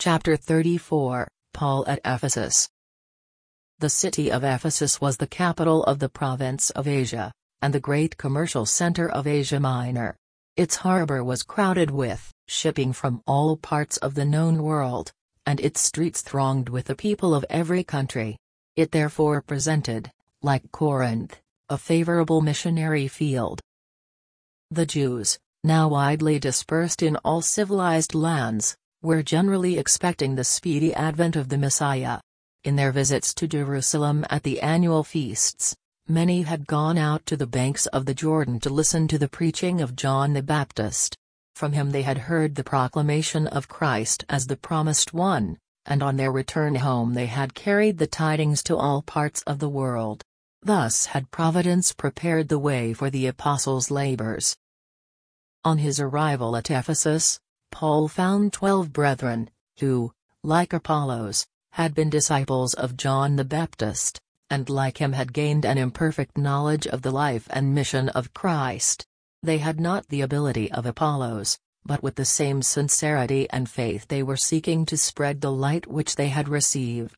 Chapter 34, Paul at Ephesus. The city of Ephesus was the capital of the province of Asia, and the great commercial center of Asia Minor. Its harbor was crowded with shipping from all parts of the known world, and its streets thronged with the people of every country. It therefore presented, like Corinth, a favorable missionary field. The Jews, now widely dispersed in all civilized lands, were generally expecting the speedy advent of the Messiah. In their visits to Jerusalem at the annual feasts, many had gone out to the banks of the Jordan to listen to the preaching of John the Baptist. From him they had heard the proclamation of Christ as the promised one, and on their return home they had carried the tidings to all parts of the world. Thus had Providence prepared the way for the apostles' labors. On his arrival at Ephesus, Paul found 12 brethren, who, like Apollos, had been disciples of John the Baptist, and like him had gained an imperfect knowledge of the life and mission of Christ. They had not the ability of Apollos, but with the same sincerity and faith they were seeking to spread the light which they had received.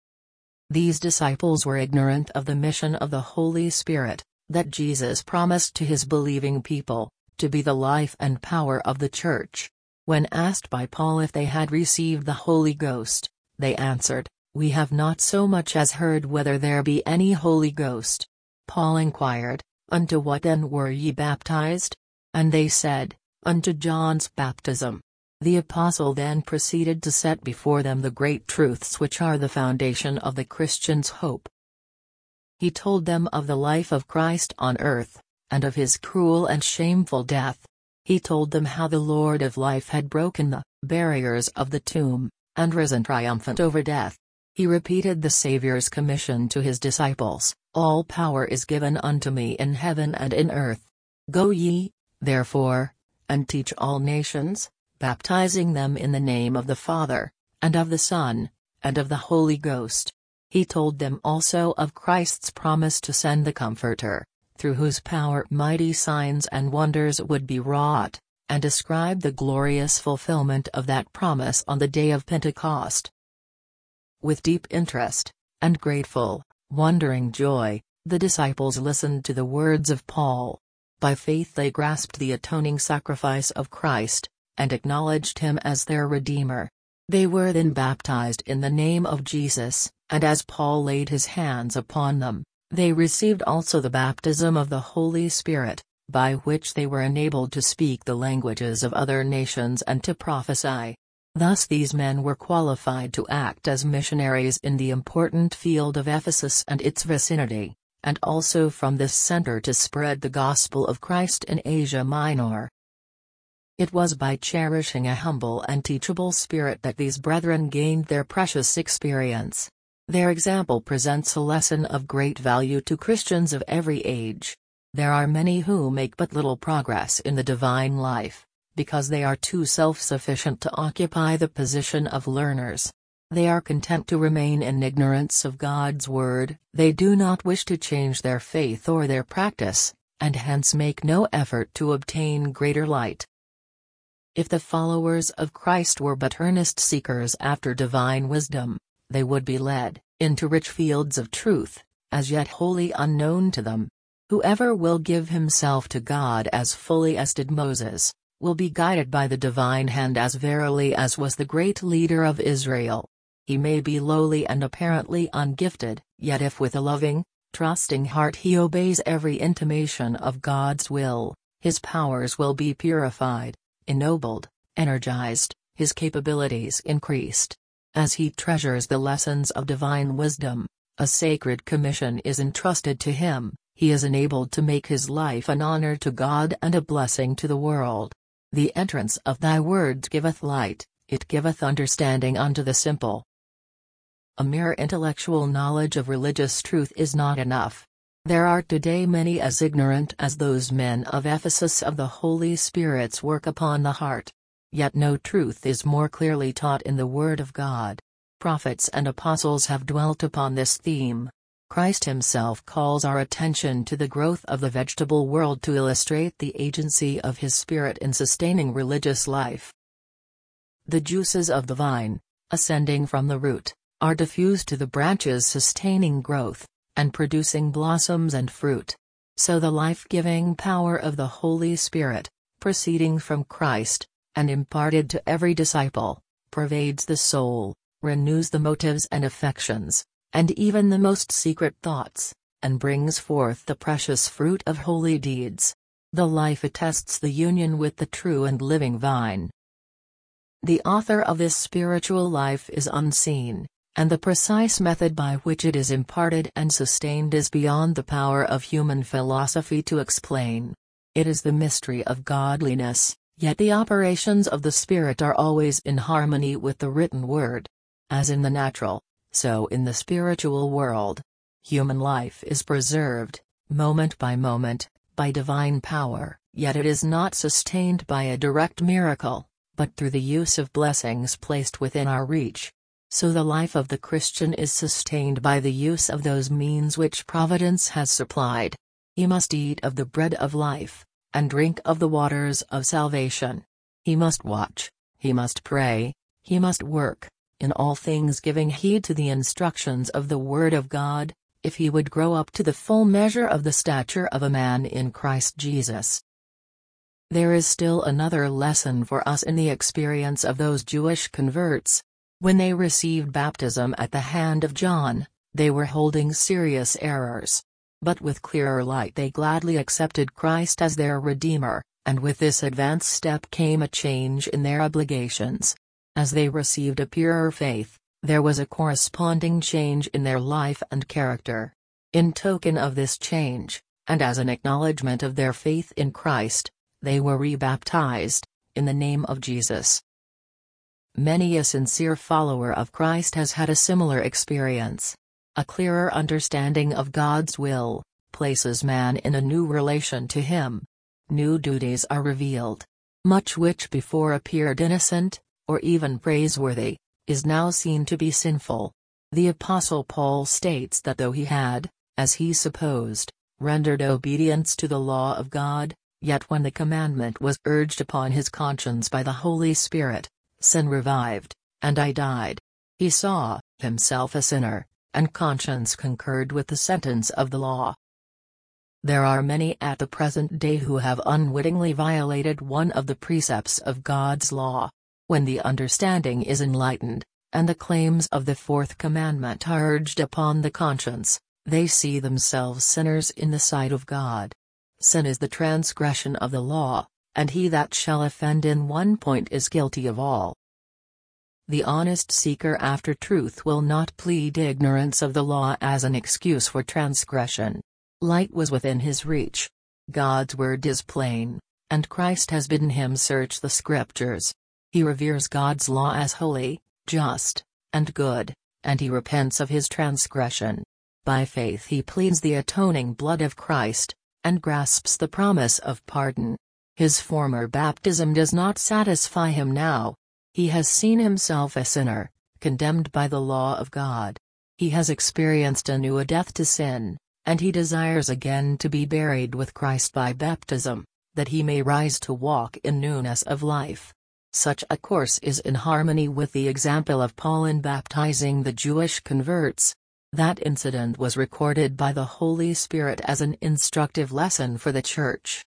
These disciples were ignorant of the mission of the Holy Spirit, that Jesus promised to his believing people, to be the life and power of the Church. When asked by Paul if they had received the Holy Ghost, they answered, "We have not so much as heard whether there be any Holy Ghost." Paul inquired, "Unto what then were ye baptized?" And they said, "Unto John's baptism." The apostle then proceeded to set before them the great truths which are the foundation of the Christian's hope. He told them of the life of Christ on earth, and of his cruel and shameful death. He told them how the Lord of life had broken the barriers of the tomb, and risen triumphant over death. He repeated the Saviour's commission to his disciples, "All power is given unto me in heaven and in earth. Go ye, therefore, and teach all nations, baptizing them in the name of the Father, and of the Son, and of the Holy Ghost." He told them also of Christ's promise to send the Comforter, through whose power mighty signs and wonders would be wrought, and described the glorious fulfillment of that promise on the day of Pentecost. With deep interest, and grateful, wondering joy, the disciples listened to the words of Paul. By faith they grasped the atoning sacrifice of Christ, and acknowledged him as their Redeemer. They were then baptized in the name of Jesus, and as Paul laid his hands upon them, they received also the baptism of the Holy Spirit, by which they were enabled to speak the languages of other nations and to prophesy. Thus these men were qualified to act as missionaries in the important field of Ephesus and its vicinity, and also from this center to spread the gospel of Christ in Asia Minor. It was by cherishing a humble and teachable spirit that these brethren gained their precious experience. Their example presents a lesson of great value to Christians of every age. There are many who make but little progress in the divine life, because they are too self-sufficient to occupy the position of learners. They are content to remain in ignorance of God's word, they do not wish to change their faith or their practice, and hence make no effort to obtain greater light. If the followers of Christ were but earnest seekers after divine wisdom, they would be led into rich fields of truth, as yet wholly unknown to them. Whoever will give himself to God as fully as did Moses, will be guided by the divine hand as verily as was the great leader of Israel. He may be lowly and apparently ungifted, yet if with a loving, trusting heart he obeys every intimation of God's will, his powers will be purified, ennobled, energized, his capabilities increased. As he treasures the lessons of divine wisdom, a sacred commission is entrusted to him, he is enabled to make his life an honor to God and a blessing to the world. The entrance of thy word giveth light, it giveth understanding unto the simple. A mere intellectual knowledge of religious truth is not enough. There are today many as ignorant as those men of Ephesus of the Holy Spirit's work upon the heart. Yet no truth is more clearly taught in the Word of God. Prophets and apostles have dwelt upon this theme. Christ himself calls our attention to the growth of the vegetable world to illustrate the agency of his Spirit in sustaining religious life. The juices of the vine, ascending from the root, are diffused to the branches, sustaining growth, and producing blossoms and fruit. So the life-giving power of the Holy Spirit, proceeding from Christ, and imparted to every disciple, pervades the soul, renews the motives and affections, and even the most secret thoughts, and brings forth the precious fruit of holy deeds. The life attests the union with the true and living vine. The author of this spiritual life is unseen, and the precise method by which it is imparted and sustained is beyond the power of human philosophy to explain. It is the mystery of godliness, yet the operations of the Spirit are always in harmony with the written word. As in the natural, so in the spiritual world. Human life is preserved, moment by moment, by divine power, yet it is not sustained by a direct miracle, but through the use of blessings placed within our reach. So the life of the Christian is sustained by the use of those means which Providence has supplied. He must eat of the bread of life, and drink of the waters of salvation. He must watch, he must pray, he must work, in all things giving heed to the instructions of the Word of God, if he would grow up to the full measure of the stature of a man in Christ Jesus. There is still another lesson for us in the experience of those Jewish converts. When they received baptism at the hand of John, they were holding serious errors. But with clearer light they gladly accepted Christ as their Redeemer, and with this advance step came a change in their obligations. As they received a purer faith, there was a corresponding change in their life and character. In token of this change, and as an acknowledgement of their faith in Christ, they were rebaptized, in the name of Jesus. Many a sincere follower of Christ has had a similar experience. A clearer understanding of God's will places man in a new relation to Him. New duties are revealed. Much which before appeared innocent, or even praiseworthy, is now seen to be sinful. The Apostle Paul states that though he had, as he supposed, rendered obedience to the law of God, yet when the commandment was urged upon his conscience by the Holy Spirit, sin revived, and I died. He saw himself a sinner, and conscience concurred with the sentence of the law. There are many at the present day who have unwittingly violated one of the precepts of God's law. When the understanding is enlightened, and the claims of the fourth commandment are urged upon the conscience, they see themselves sinners in the sight of God. Sin is the transgression of the law, and he that shall offend in one point is guilty of all. The honest seeker after truth will not plead ignorance of the law as an excuse for transgression. Light was within his reach. God's word is plain, and Christ has bidden him search the Scriptures. He reveres God's law as holy, just, and good, and he repents of his transgression. By faith he pleads the atoning blood of Christ, and grasps the promise of pardon. His former baptism does not satisfy him now. He has seen himself a sinner, condemned by the law of God. He has experienced anew a death to sin, and he desires again to be buried with Christ by baptism, that he may rise to walk in newness of life. Such a course is in harmony with the example of Paul in baptizing the Jewish converts. That incident was recorded by the Holy Spirit as an instructive lesson for the Church.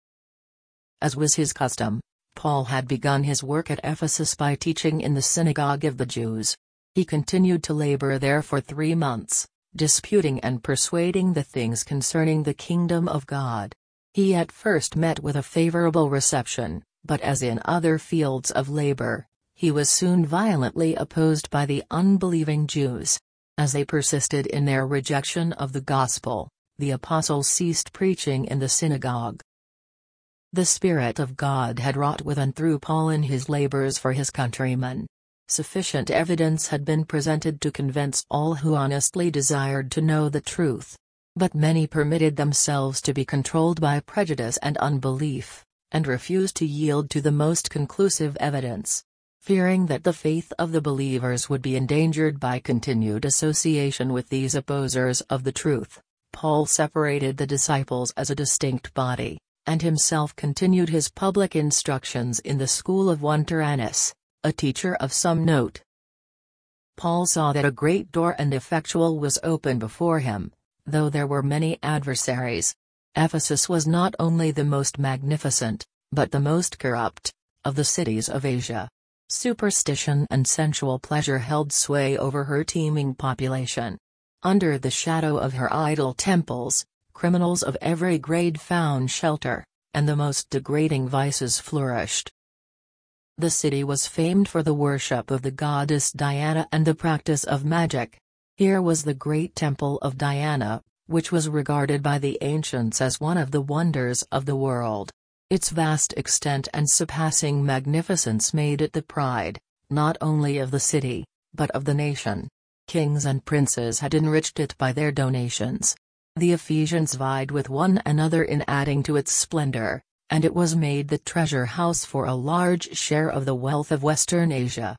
As was his custom, Paul had begun his work at Ephesus by teaching in the synagogue of the Jews. He continued to labor there for 3 months, disputing and persuading the things concerning the kingdom of God. He at first met with a favorable reception, but as in other fields of labor, he was soon violently opposed by the unbelieving Jews. As they persisted in their rejection of the gospel, the apostle ceased preaching in the synagogue. The Spirit of God had wrought with and through Paul in his labors for his countrymen. Sufficient evidence had been presented to convince all who honestly desired to know the truth. But many permitted themselves to be controlled by prejudice and unbelief, and refused to yield to the most conclusive evidence. Fearing that the faith of the believers would be endangered by continued association with these opposers of the truth, Paul separated the disciples as a distinct body, and himself continued his public instructions in the school of one Tyrannus, a teacher of some note. Paul saw that a great door and effectual was open before him, though there were many adversaries. Ephesus was not only the most magnificent, but the most corrupt, of the cities of Asia. Superstition and sensual pleasure held sway over her teeming population. Under the shadow of her idol temples, criminals of every grade found shelter, and the most degrading vices flourished. The city was famed for the worship of the goddess Diana and the practice of magic. Here was the great temple of Diana, which was regarded by the ancients as one of the wonders of the world. Its vast extent and surpassing magnificence made it the pride, not only of the city, but of the nation. Kings and princes had enriched it by their donations. The Ephesians vied with one another in adding to its splendor, and it was made the treasure house for a large share of the wealth of Western Asia.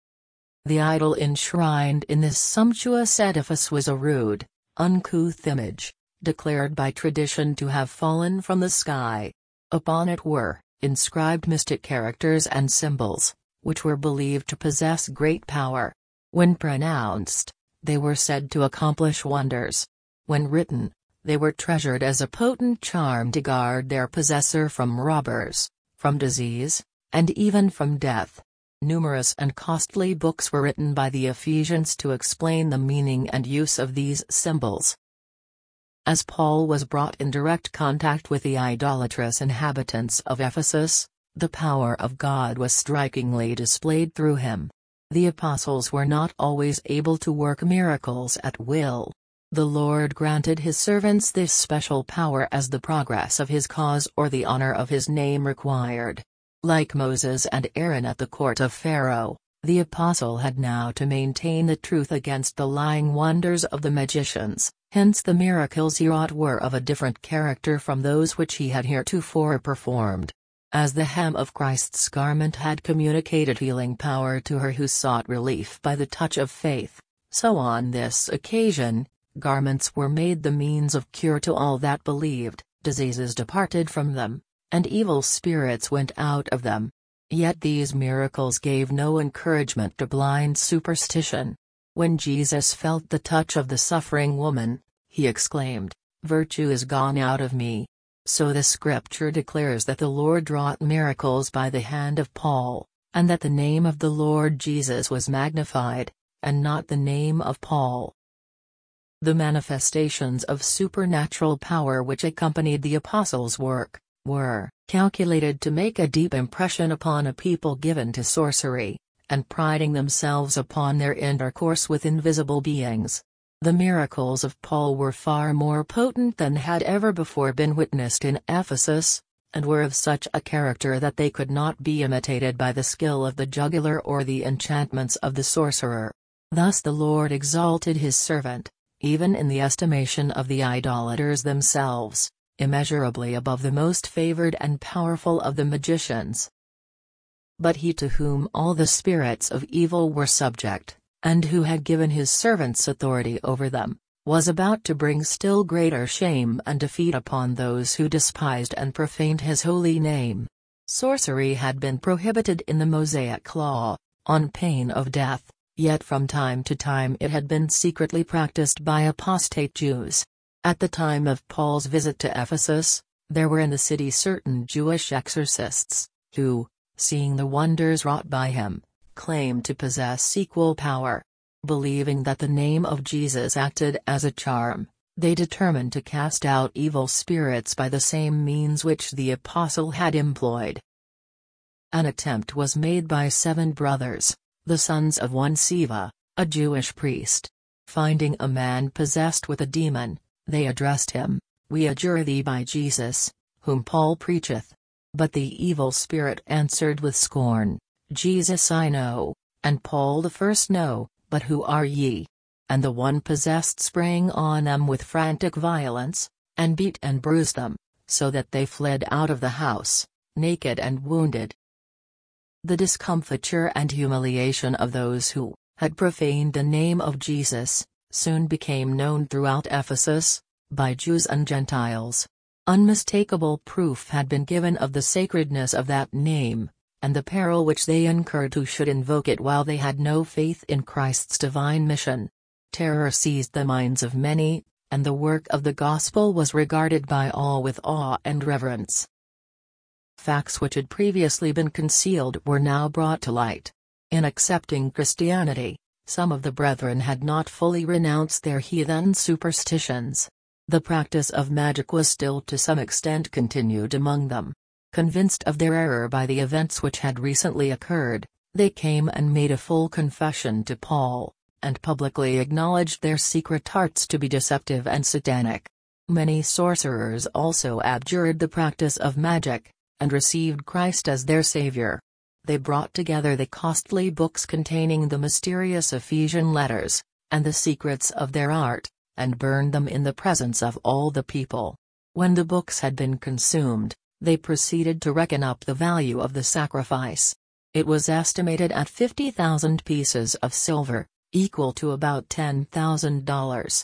The idol enshrined in this sumptuous edifice was a rude, uncouth image, declared by tradition to have fallen from the sky. Upon it were inscribed mystic characters and symbols, which were believed to possess great power. When pronounced, they were said to accomplish wonders. When written, they were treasured as a potent charm to guard their possessor from robbers, from disease, and even from death. Numerous and costly books were written by the Ephesians to explain the meaning and use of these symbols. As Paul was brought in direct contact with the idolatrous inhabitants of Ephesus, the power of God was strikingly displayed through him. The apostles were not always able to work miracles at will. The Lord granted his servants this special power as the progress of his cause or the honor of his name required. Like Moses and Aaron at the court of Pharaoh, the apostle had now to maintain the truth against the lying wonders of the magicians, hence the miracles he wrought were of a different character from those which he had heretofore performed. As the hem of Christ's garment had communicated healing power to her who sought relief by the touch of faith, so on this occasion, garments were made the means of cure to all that believed, diseases departed from them, and evil spirits went out of them. Yet these miracles gave no encouragement to blind superstition. When Jesus felt the touch of the suffering woman, he exclaimed, "Virtue is gone out of me." So the scripture declares that the Lord wrought miracles by the hand of Paul, and that the name of the Lord Jesus was magnified, and not the name of Paul. The manifestations of supernatural power which accompanied the apostles' work were calculated to make a deep impression upon a people given to sorcery, and priding themselves upon their intercourse with invisible beings. The miracles of Paul were far more potent than had ever before been witnessed in Ephesus, and were of such a character that they could not be imitated by the skill of the juggler or the enchantments of the sorcerer. Thus the Lord exalted his servant, even in the estimation of the idolaters themselves, immeasurably above the most favored and powerful of the magicians. But he to whom all the spirits of evil were subject, and who had given his servants authority over them, was about to bring still greater shame and defeat upon those who despised and profaned his holy name. Sorcery had been prohibited in the Mosaic law, on pain of death, yet from time to time it had been secretly practiced by apostate Jews. At the time of Paul's visit to Ephesus, there were in the city certain Jewish exorcists, who, seeing the wonders wrought by him, claimed to possess equal power. Believing that the name of Jesus acted as a charm, they determined to cast out evil spirits by the same means which the apostle had employed. An attempt was made by 7 brothers, the sons of one Sceva, a Jewish priest. Finding a man possessed with a demon, they addressed him, "We adjure thee by Jesus, whom Paul preacheth." But the evil spirit answered with scorn, "Jesus I know, and Paul the first know, but who are ye?" And the one possessed sprang on them with frantic violence, and beat and bruised them, so that they fled out of the house, naked and wounded. The discomfiture and humiliation of those who had profaned the name of Jesus soon became known throughout Ephesus, by Jews and Gentiles. Unmistakable proof had been given of the sacredness of that name, and the peril which they incurred who should invoke it while they had no faith in Christ's divine mission. Terror seized the minds of many, and the work of the gospel was regarded by all with awe and reverence. Facts which had previously been concealed were now brought to light. In accepting Christianity, some of the brethren had not fully renounced their heathen superstitions. The practice of magic was still to some extent continued among them. Convinced of their error by the events which had recently occurred, they came and made a full confession to Paul, and publicly acknowledged their secret hearts to be deceptive and satanic. Many sorcerers also abjured the practice of magic, and received Christ as their Savior. They brought together the costly books containing the mysterious Ephesian letters, and the secrets of their art, and burned them in the presence of all the people. When the books had been consumed, they proceeded to reckon up the value of the sacrifice. It was estimated at 50,000 pieces of silver, equal to about $10,000.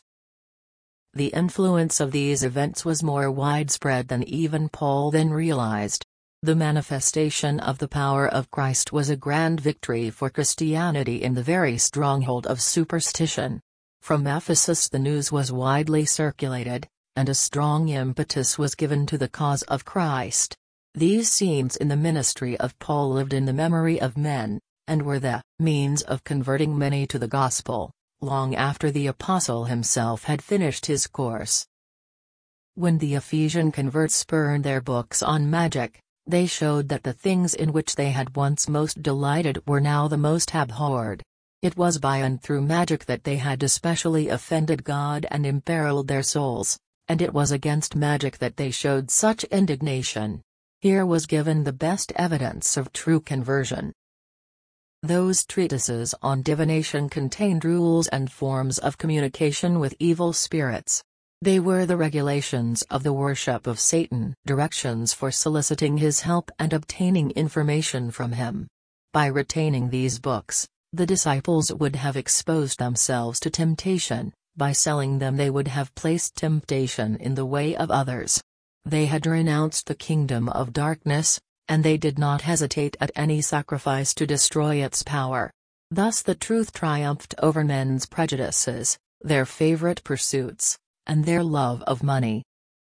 The influence of these events was more widespread than even Paul then realized. The manifestation of the power of Christ was a grand victory for Christianity in the very stronghold of superstition. From Ephesus the news was widely circulated, and a strong impetus was given to the cause of Christ. These scenes in the ministry of Paul lived in the memory of men, and were the means of converting many to the gospel, long after the apostle himself had finished his course. When the Ephesian converts spurned their books on magic, they showed that the things in which they had once most delighted were now the most abhorred. It was by and through magic that they had especially offended God and imperiled their souls, and it was against magic that they showed such indignation. Here was given the best evidence of true conversion. Those treatises on divination contained rules and forms of communication with evil spirits. They were the regulations of the worship of Satan, directions for soliciting his help and obtaining information from him. By retaining these books, the disciples would have exposed themselves to temptation. By selling them they would have placed temptation in the way of others. They had renounced the kingdom of darkness, and they did not hesitate at any sacrifice to destroy its power. Thus the truth triumphed over men's prejudices, their favorite pursuits, and their love of money.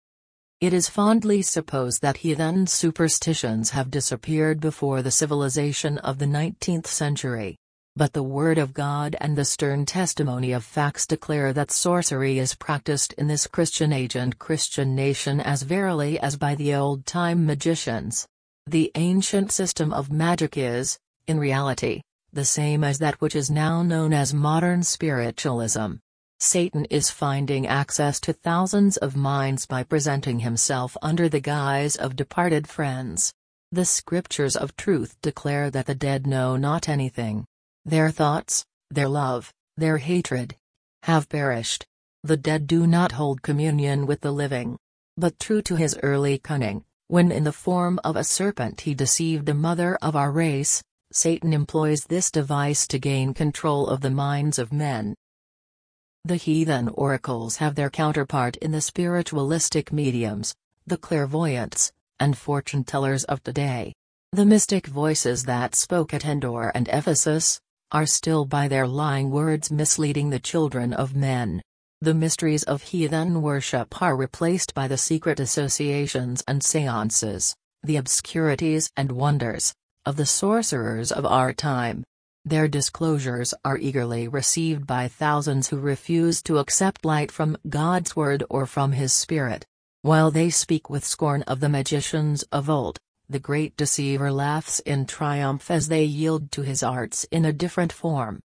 It is fondly supposed that heathen superstitions have disappeared before the civilization of the 19th century. But the Word of God and the stern testimony of facts declare that sorcery is practiced in this Christian age and Christian nation as verily as by the old-time magicians. The ancient system of magic is, in reality, the same as that which is now known as modern spiritualism. Satan is finding access to thousands of minds by presenting himself under the guise of departed friends. The scriptures of truth declare that the dead know not anything. Their thoughts, their love, their hatred, have perished. The dead do not hold communion with the living. But true to his early cunning, when in the form of a serpent he deceived the mother of our race, Satan employs this device to gain control of the minds of men. The heathen oracles have their counterpart in the spiritualistic mediums, the clairvoyants, and fortune-tellers of today. The mystic voices that spoke at Endor and Ephesus are still by their lying words misleading the children of men. The mysteries of heathen worship are replaced by the secret associations and seances, the obscurities and wonders, of the sorcerers of our time. Their disclosures are eagerly received by thousands who refuse to accept light from God's word or from His Spirit. While they speak with scorn of the magicians of old, the great deceiver laughs in triumph as they yield to his arts in a different form.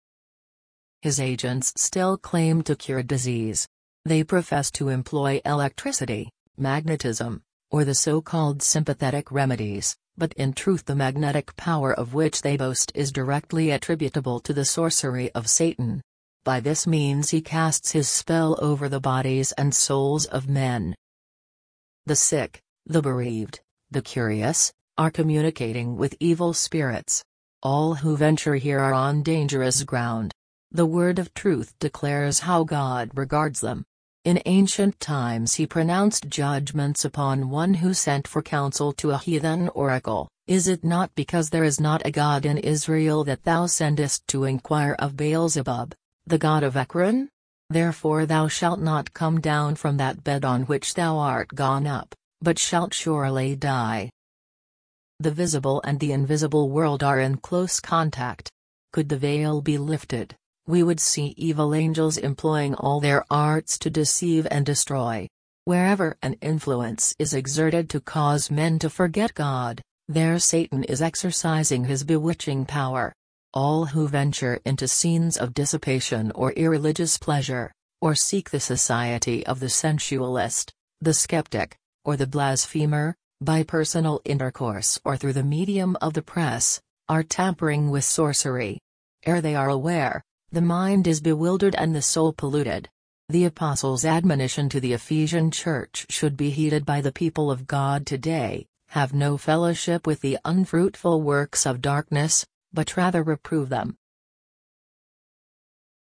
His agents still claim to cure disease. They profess to employ electricity, magnetism, or the so-called sympathetic remedies, but in truth the magnetic power of which they boast is directly attributable to the sorcery of Satan. By this means he casts his spell over the bodies and souls of men. The sick, the bereaved, the curious, are communicating with evil spirits. All who venture here are on dangerous ground. The word of truth declares how God regards them. In ancient times he pronounced judgments upon one who sent for counsel to a heathen oracle. Is it not because there is not a God in Israel that thou sendest to inquire of Beelzebub, the god of Ekron? Therefore thou shalt not come down from that bed on which thou art gone up, but shalt surely die. The visible and the invisible world are in close contact. Could the veil be lifted, we would see evil angels employing all their arts to deceive and destroy. Wherever an influence is exerted to cause men to forget God, there Satan is exercising his bewitching power. All who venture into scenes of dissipation or irreligious pleasure, or seek the society of the sensualist, the skeptic, or the blasphemer, by personal intercourse or through the medium of the press, are tampering with sorcery. Ere they are aware, the mind is bewildered and the soul polluted. The Apostle's admonition to the Ephesian church should be heeded by the people of God today: have no fellowship with the unfruitful works of darkness, but rather reprove them.